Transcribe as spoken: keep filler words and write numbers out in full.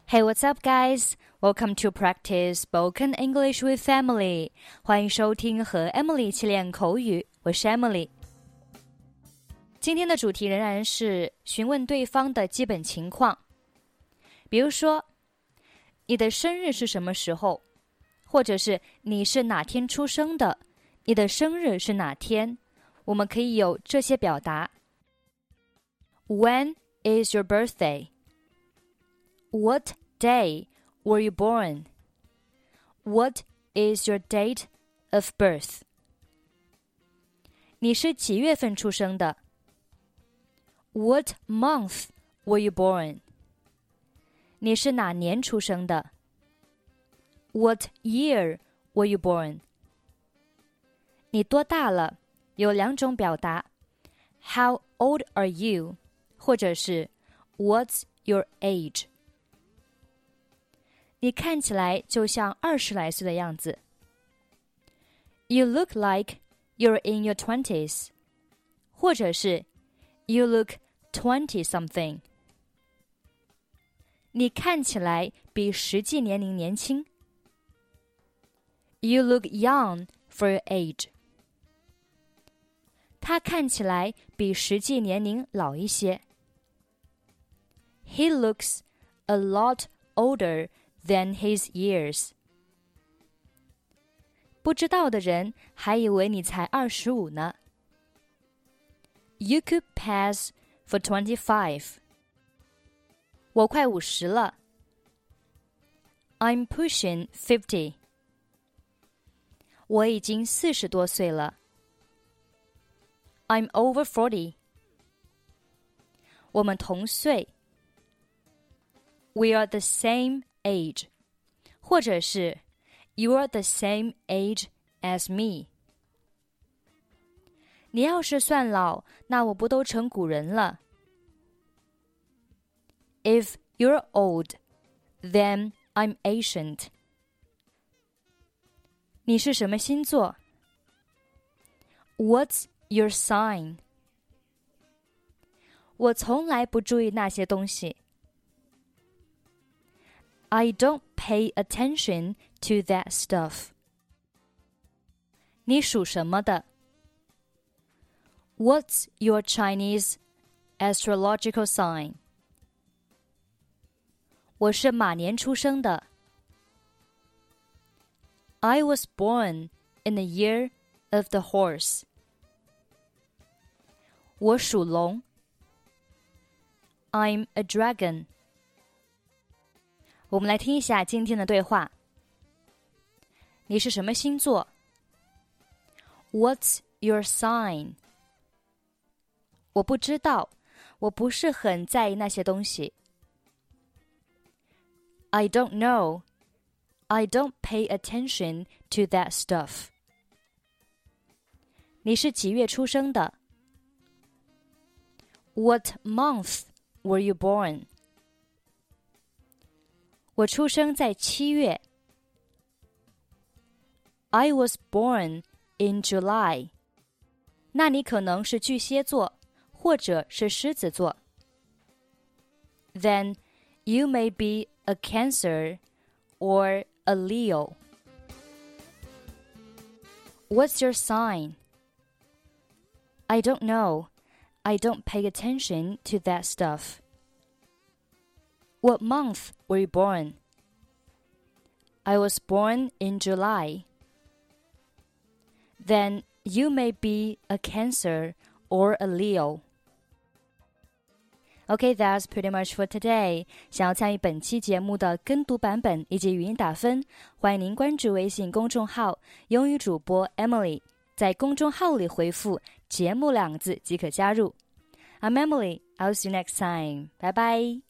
Hey, what's up, guys? Welcome to practice spoken English with Emily. 欢迎收听和 Emily 一起练口语，我是 Emily。今天的主题仍然是询问对方的基本情况，比如说，你的生日是什么时候？或者是你是哪天出生的？你的生日是哪天？我们可以有这些表达。When is your birthday? What day were you born? What is your date of birth? 你是几月份出生的？ What month were you born? 你是哪年出生的？ What year were you born? 你多大了？有两种表达 How old are you? 或者是 What's your age? 你看起来就像二十来岁的样子。You look like you're in your twenties. 或者是 You look twenty-something. 你看起来比实际年龄年轻。You look young for your age. 他看起来比实际年龄老一些。He looks a lot older than his years. 不知道的人还以为你才二十五呢。You could pass for twenty-five. 我快五十了。I'm pushing fifty. 我已经四十多岁了。I'm over forty. 我们同岁。We are the same age. 或者是 You are the same age as me. 你要是算老，那我不都成古人了。If you're old, then I'm ancient. 你是什么星座？ What's your sign? 我从来不注意那些东西。I don't pay attention to that stuff. 你属什么的？ What's your Chinese astrological sign? 我是马年出生的。I was born in the year of the horse. 我属龙。I'm a dragon. 我们来听一下今天的对话。你是什么星座？ What's your sign? 我不知道，我不是很在意那些东西。I don't know. I don't pay attention to that stuff. 你是几月出生的？ What month were you born? 我出生在七月。I was born in July. 那你可能是巨蟹座，或者是狮子座。Then you may be a Cancer or a Leo. What's your sign? I don't know. I don't pay attention to that stuff. What month were you born? I was born in July. Then you may be a Cancer or a Leo. Okay, that's pretty much for today. 想要参与本期节目的跟读版本以及语音打分，欢迎您关注微信公众号英语主播 Emily， 在公众号里回复节目两个字即可加入。I'm Emily. I'll see you next time. Bye bye.